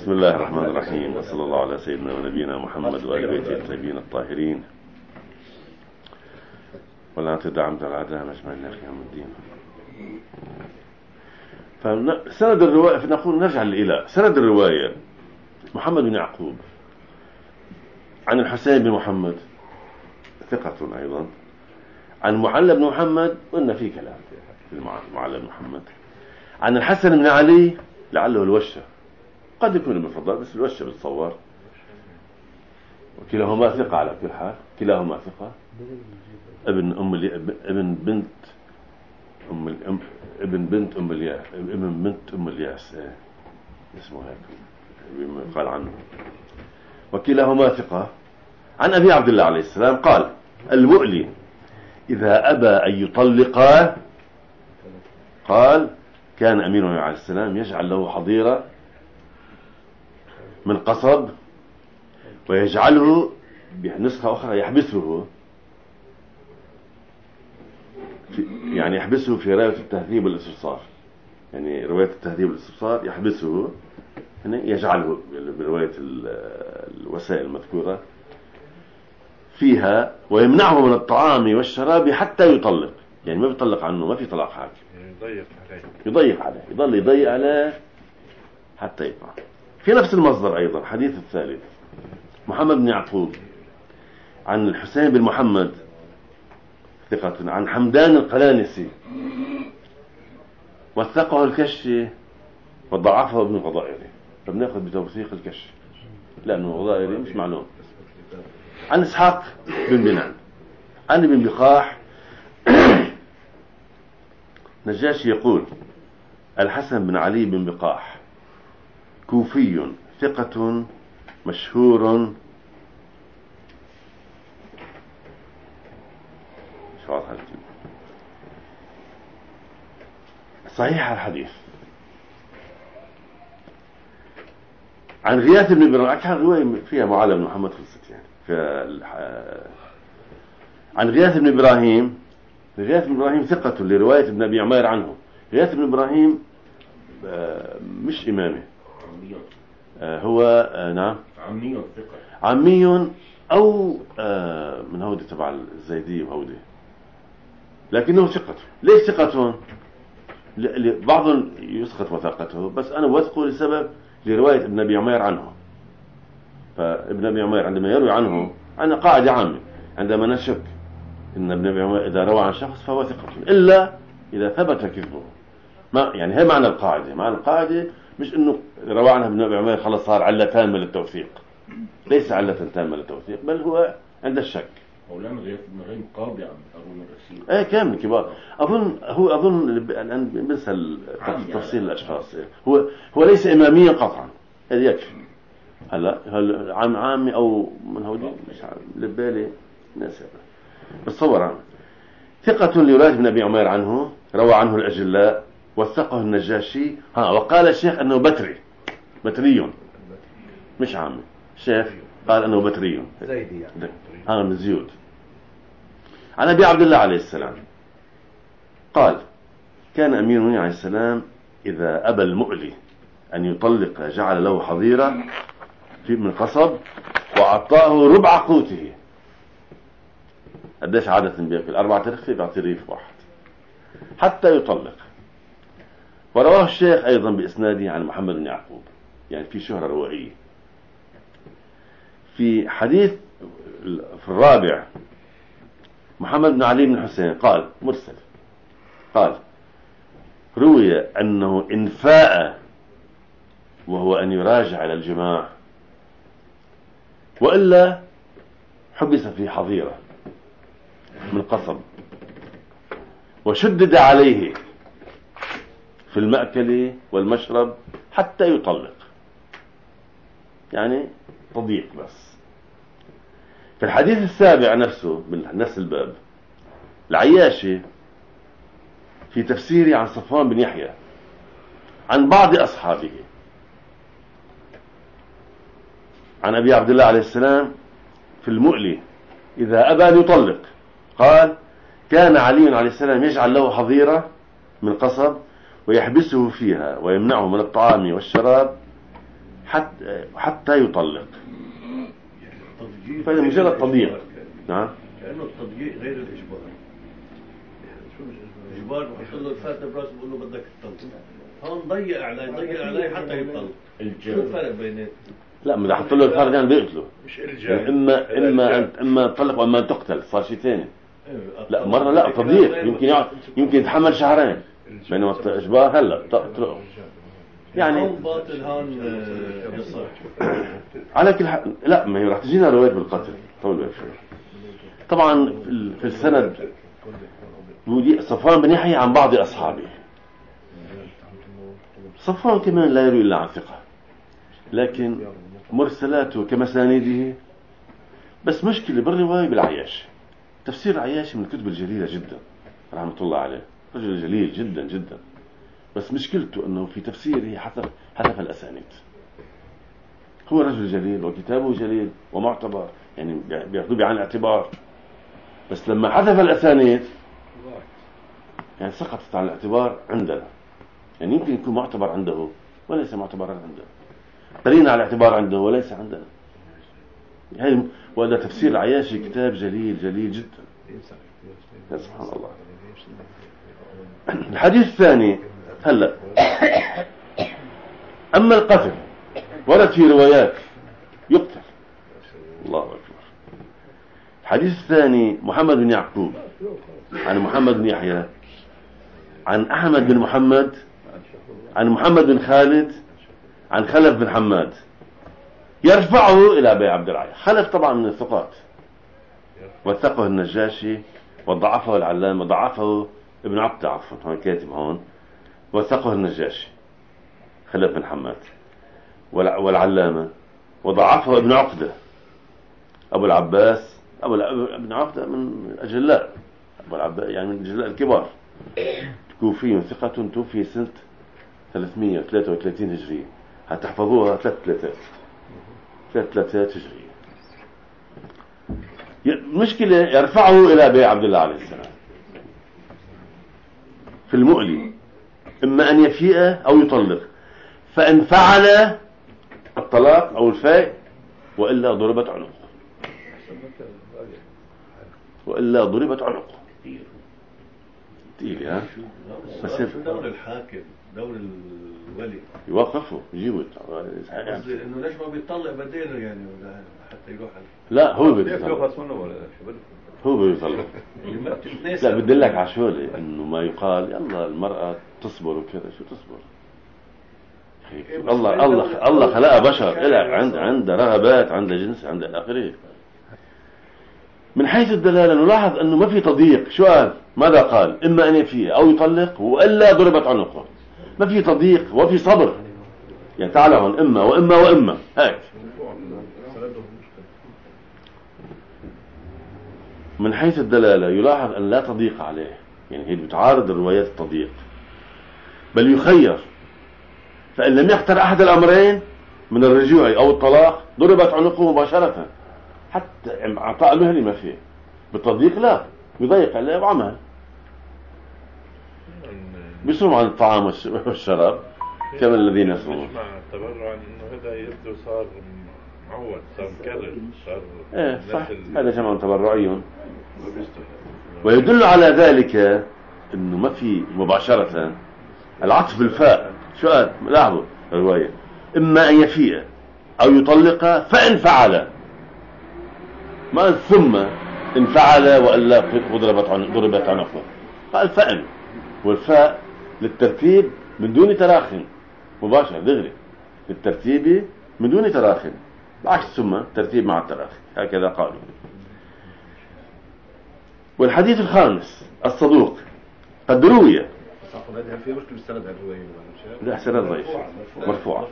بسم الله الرحمن الرحيم، وصلى الله على سيدنا ونبينا محمد وآل بيته الطيبين الطاهرين، ولا تدعم الأعداء مجمعين إلى يوم الدين. فسند الرواية، نقول نرجع إلى سند الرواية: محمد بن يعقوب عن الحسين بن محمد ثقة أيضا، عن معل بن محمد، قلنا في كلام في معل بن محمد، عن الحسن بن علي لعله الوشة، قد يكون المفضل بس الوشة بتصور، وكلاهما ثقة على كل حال، كلاهما ثقة. ابن بنت أم الياس اسمه هيك قال عنه، وكلاهما ثقة. عن أبي عبد الله عليه السلام قال: المؤلي إذا أبى أن يطلق، قال: كان أمير عليه السلام يجعل له حظيرة من قصب، ويجعله بنسخة أخرى يحبسه، يعني يحبسه في رواية التهذيب والاستبصار، يعني رواية التهذيب والاستبصار يحبسه، يعني يجعله برواية الوسائل المذكورة فيها، ويمنعه من الطعام والشراب حتى يطلق، يعني ما بيطلق عنه، ما في طلاق حاكم، يضيق عليه، يضل يضيق عليه حتى يطلع. في نفس المصدر أيضا حديث الثالث: محمد بن يعقوب عن الحسين بن محمد ثقة، عن حمدان القلانسي وثقه الكشي وضعفه ابن الغضائري، فبناخذ بتوثيق الكشي لأنه الغضائري مش معلوم. عن إسحاق بن بنان عن ابن بقاح نجاشي يقول: الحسن بن علي بن بقاح كوفي ثقة مشهور، صحيح الحديث. عن غياث بن إبراهيم، كان رواية فيها معاذ بن محمد خلصت يعني. عن غياث بن إبراهيم، غياث بن إبراهيم ثقة لرواية ابن أبي عمير عنه. غياث بن إبراهيم مش إمامي، هو نعم عمي أو من هودي تبع الزيدي وهودي، لكنه ثقة. ليش ثقة؟ بعض يسقط وثاقته، بس أنا وثقه لسبب لرواية ابن أبي عمير عنه. فابن أبي عمير عندما يروي عنه، أنا قاعدة عامة عندما نشك إن ابن أبي عمير إذا روى عن شخص فهو ثقة، إلا إذا ثبت كذبه. ما يعني هي معنى القاعدة، معنى القاعدة مش إنه روى عنها ابن أبي عمير خلص صار علة تامة للتوثيق، ليس علة تامة للتوثيق، بل هو عند الشك. مولانا غياث بن إبراهيم قاضي عن هارون الرشيد، كامل كبار. أظن بنسى تفصيل الأشخاص. هو ليس إماميا قطعا، هذا يكفي. هلا عامي أو من هودي مش عارف لبالي ناس، بس صور عام. ثقة لرواية ابن أبي عمير عنه، روى عنه الأجلاء، وثقه النجاشي. وقال الشيخ أنه بتري مش عامي. الشيخ قال أنه بتري زيدي يعني من زيود. عن أبي عبد الله عليه السلام قال: كان أمير المؤمنين عليه السلام إذا أبى المؤلي أن يطلق جعل له حظيرة من قصب، وأعطاه ربع قوته. قديش عادة بيأكل؟ 4 رغيف، بيعطي رغيف واحد حتى يطلق. ورواه الشيخ أيضا بإسناده عن محمد بن يعقوب، يعني في شهرة روائية. في حديث في الرابع: محمد بن علي بن حسين قال مرسل، قال: روي أنه إن فاء وهو أن يراجع إلى الجماع، وإلا حبس في حظيرة من قصب، وشدد عليه في المأكل والمشرب حتى يطلق، يعني تضييق بس. في الحديث السابع نفسه من نفس الباب، العياشي في تفسيره عن صفوان بن يحيى عن بعض أصحابه عن أبي عبد الله عليه السلام في المؤلي إذا أبى أن يطلق، قال: كان علي عليه السلام يجعل له حظيرة من قصب ويحبسه فيها ويمنعه من الطعام والشراب حتى يطلق. فإذا مجرد تضييق. نعم. كأنه التضييق غير الإجبار. الإجبار بحط له الفاتة براسه بقول له بدك تطلق. هون ضيق عليه حتى يطلق. شو الفرق بيناتهم؟ لا، ما حط له الفرق يعني بيقتله. مش إلجاء. يعني إما تطلق وإما تقتل، صار شيء ثاني. لا مرة لا تضييق يمكن يتحمل شهرين، بينما إجبار هلا تطلق. يعني باطل هون بصح. على كل حال لا، ما هي راح تجينا رواية بالقتل طول طبعا. في السند صفوان بن يحيى عن بعض أصحابه. صفوان كمان لا يروي إلا عن ثقة، لكن مرسلاته كمسانيده. بس مشكلة بالرواية بالعياش. تفسير العياشي من الكتب الجليلة جدا رحمة الله عليه، رجل جليل جدا جدا. بس مشكلته أنه في تفسيره حذف الأسانيد. هو رجل جليل وكتابه جليل ومعتبر، يعني بيأخذوه بعين الاعتبار، بس لما حذف الأسانيد يعني سقطت عن الاعتبار عندنا. يعني يمكن يكون معتبر عنده وليس معتبرا عندنا، قرينا على الاعتبار عنده وليس عندنا. يعني وهذا تفسير العياشي كتاب جليل جليل جدا. سبحان الله. الحديث الثاني هلا. أما القتل ورد في روايات يقتل. الله أكبر. الحديث الثاني محمد بن يعقوب عن محمد بن يحيى عن أحمد بن محمد عن محمد بن خالد عن خلف بن حماد يرفعه إلى أبي عبد الرحمن. خلف طبعا من الثقات، وثقه النجاشي وضعفه العلامة، ضعفه ابن عقدة عفوا، هون كاتب هون، وثقه النجاشي خلف بن حماد والعلامة، وضعفه ابن عقدة أبو العباس. ابن عقدة من الأجلاء، أبو العباس يعني من الأجلاء الكبار، كوفي ثقة، توفي سنة 333 هجرية. هتحفظوها 3 ثلاثات هجرية. مشكلة يرفعه إلى أبي عبد الله عليه السلام في المؤلي، إما أن يفيء أو يطلق، فإن فعل الطلاق أو الفاء وإلا ضربت عنقه، وإلا ضربت عنقه. تقيل ها؟ بس شو دور الحاكم؟ دور الولي يوقفه يجيبه. قصدي انه ليش ما بيطلق بديله يعني حتى يروح لا هو بيطلق. هو بيطلق. لا بدلك على شغله انه ما يقال يلا المرأة تصبر وكذا. شو تصبر؟ الله خلقها بشر، عندها رغبات، عندها جنس، عندها آخره. من حيث الدلالة نلاحظ أنه ما في تضييق. شو قال؟ ماذا قال؟ إما أن يفيه أو يطلق وإلا ضربت عنقه. ما في تضييق وفي صبر. يعني تعالى هون إما وإما وإما هيك. من حيث الدلالة يلاحظ أن لا تضييق عليه، يعني هي بتعارض الروايات التضييق، بل يخير. فإن لم يختر أحد الأمرين من الرجوع أو الطلاق ضربت عنقه مباشرة، حتى أعطاء مهلي ما فيه. بالتضييق لا، بيضيق عليه وعمل، بيصوم عن الطعام والشراب كما الذين يصومون. مع تبرع انه هذا يبدو صار معود، صار مكرر، صار ايه صح، هذا جمع تبرعي. ويدل على ذلك انه ما في مباشرة العطف بالفاء. شو قال؟ لاحظوا الرواية، اما ان يفيء او يطلق فان فعل، ما قال ثم ان فعل والا ضربت عنقه. قال فان، والفاء للترتيب من دون تراخ مباشر دغري، للترتيب من دون تراخ، بعكس ثم ترتيب مع التراخي، هكذا قالوا. والحديث الخامس الصدوق قد روي. في مشكلة بالسند الرواية. لا سند ضعيف، مرفوعة.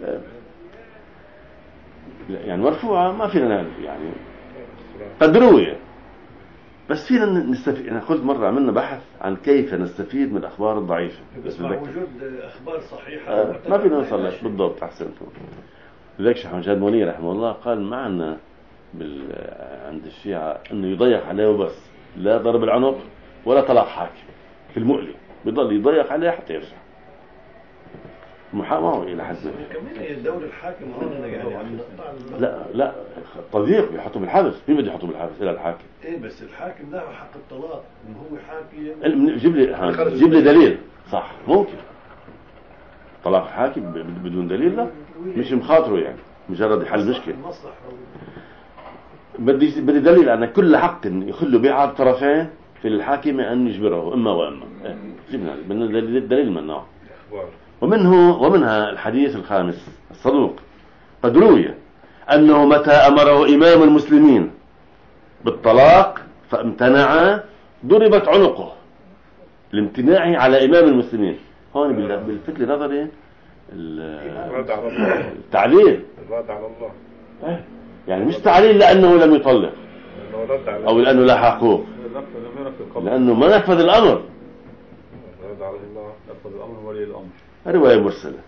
يعني مرفوعة ما فينا نعرف، يعني قد روي. بس فينا نستفيد. أنا قلت مرة عملنا بحث عن كيف نستفيد من الأخبار الضعيفة، بس مع وجود أخبار صحيحة ما فينا نوصل لك بالضبط. أحسنتم. لذلك شيخ محمد منير رحمه الله قال معنا عند الشيعة أنه يضيق عليه وبس، لا ضرب العنق ولا طلاق حاكم في المؤلم، بيضل يضيق عليه حتى يرجع. محاماه إلى حد ما. كمان الدور الحاكم هون يعني عم نقطع لا التضييق بيحطوا بالحبس. مين بده يحطوا بالحبس؟ إلى الحاكم. ايه بس الحاكم له حق الطلاق انه هو حاكم. جيب لي دليل. صح ممكن طلاق الحاكم بدون دليل؟ لا مش مخاطره يعني مجرد حل مشكلة. بدي دليل أن كل حق يخل به على الطرفين في الحاكم أن يجبره إما وإما. جبنا دليل من النوع. ومنها الحديث الخامس الصدوق قد روي أنه متى أمره إمام المسلمين بالطلاق فامتنع ضربت عنقه لامتناعه على إمام المسلمين. هون بالفكر نظري التعليل الرد على الله. يعني مش تعليل لأنه لم يطلق أو لأنه لا حقوق، لأنه ما نفذ الأمر. الرد على الله نفذ الأمر ولي الأمر. رواية مرسلة.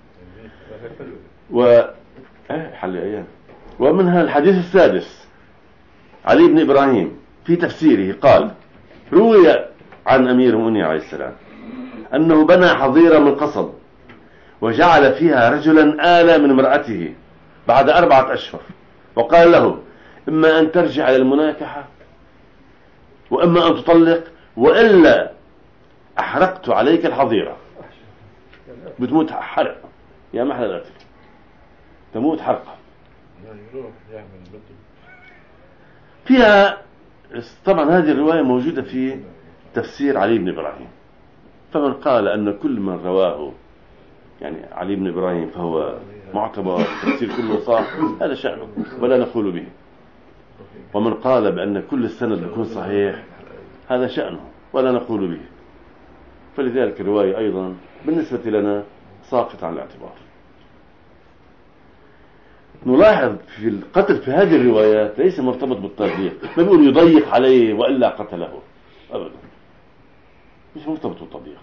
ومنها الحديث السادس علي بن إبراهيم في تفسيره قال روي عن أمير المؤمنين عليه السلام أنه بنى حظيرة من قصب وجعل فيها رجلا آلى من امرأته بعد 4 أشهر وقال له إما أن ترجع إلى المناكحة وإما أن تطلق وإلا أحرقت عليك الحظيرة. بتموت حرق يا محلى القتل، تموت حرقة. فيها طبعا هذه الرواية موجودة في تفسير علي بن إبراهيم. فمن قال أن كل من رواه يعني علي بن إبراهيم فهو معتبر تفسير كله صح هذا شأنه ولا نقول به. ومن قال بأن كل السند يكون صحيح هذا شأنه ولا نقول به. فلذلك الرواية أيضا بالنسبة لنا ساقط عن الاعتبار. نلاحظ في القتل في هذه الروايات ليس مرتبط بالتضييق. ما بيقول يضيق عليه وإلا قتله أبدا، مش مرتبط بالتضييق.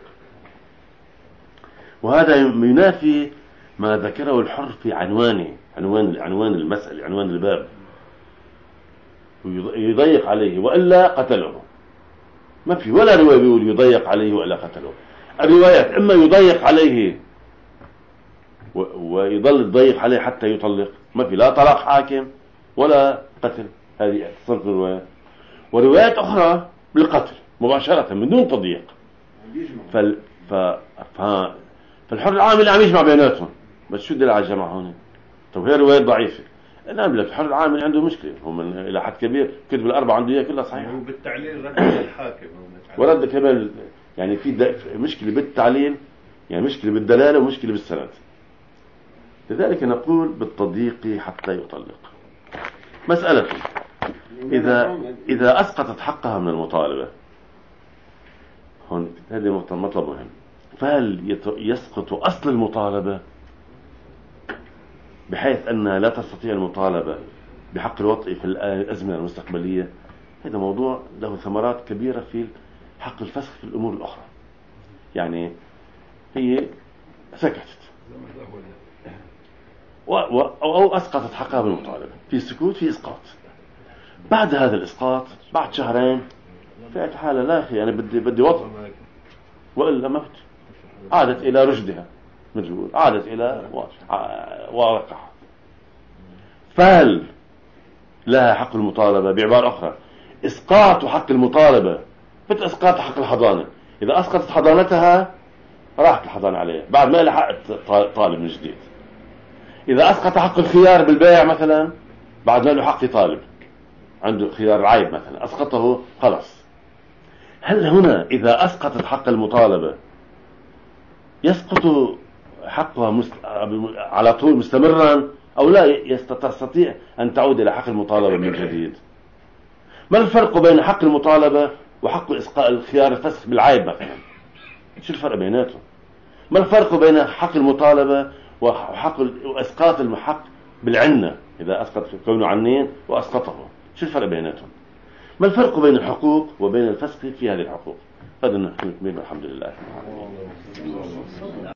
وهذا ينافي ما ذكره الحر في عنوان المسألة، عنوان الباب، يضيق عليه وإلا قتله. ما في ولا رواية بيقول يضيق عليه وإلا قتله. الروايات إما يضيق عليه ويضل يضيق عليه حتى يطلق، ما في لا طلاق حاكم ولا قتل. هذه صنف الروايات. وروايات أخرى بالقتل مباشرة من دون تضييق. فالحر العامل عم يجمع بيناتهم. بس شو الدليل على الجمع هون؟ طب هي روايات ضعيفة. نعم لك الحر العامل عنده مشكلة، هو من إلى حد كبير كتب الأربعة عنده إياه كلها صحيحة. وبالتعليل رد الحاكم ورد كمان يعني في مشكلة بالتعليل، يعني مشكلة بالدلالة ومشكلة بالسند. لذلك نقول بالتضييق حتى يطلق. مسألة إذا أسقطت حقها من المطالبة، هون هذا مطلب مهم. فهل يسقط أصل المطالبة بحيث أنها لا تستطيع المطالبة بحق الوطء في الأزمنة المستقبلية؟ هذا موضوع له ثمرات كبيرة في حق الفسخ في الأمور الأخرى. يعني هي سكتت أو أسقطت حقها بالمطالبة، في سكوت في إسقاط. بعد هذا الإسقاط بعد 2 شهر فئت حالة لا أخي أنا بدي وطء وإلا مت، عادت إلى رشدها مجهول، عادت إلى واقعها. فهل لها حق المطالبة؟ بعبارة أخرى إسقاط حق المطالبة مثل إسقاط حق الحضانة. إذا أسقطت حضانتها راحت الحضانة عليها بعد ما لحقت طالب من جديد. إذا أسقط حق الخيار بالبيع مثلا بعد ما له حق طالب عنده خيار العيب مثلا أسقطه خلاص. هل هنا إذا أسقطت حق المطالبة يسقط حقها على طول مستمرا أو لا تستطيع أن تعود إلى حق المطالبة من جديد؟ ما الفرق بين حق المطالبة وحق إسقاط الخيار الفسخ بالعيب مثلا؟ شو الفرق بيناتهم؟ ما الفرق بين حق المطالبة وحق إسقاط الحق بالعنة إذا أسقط كونه عنين وأسقطه؟ شو الفرق بيناتهم؟ ما الفرق بين الحقوق وبين الفسخ في هذه الحقوق؟ هذا الحمد لله.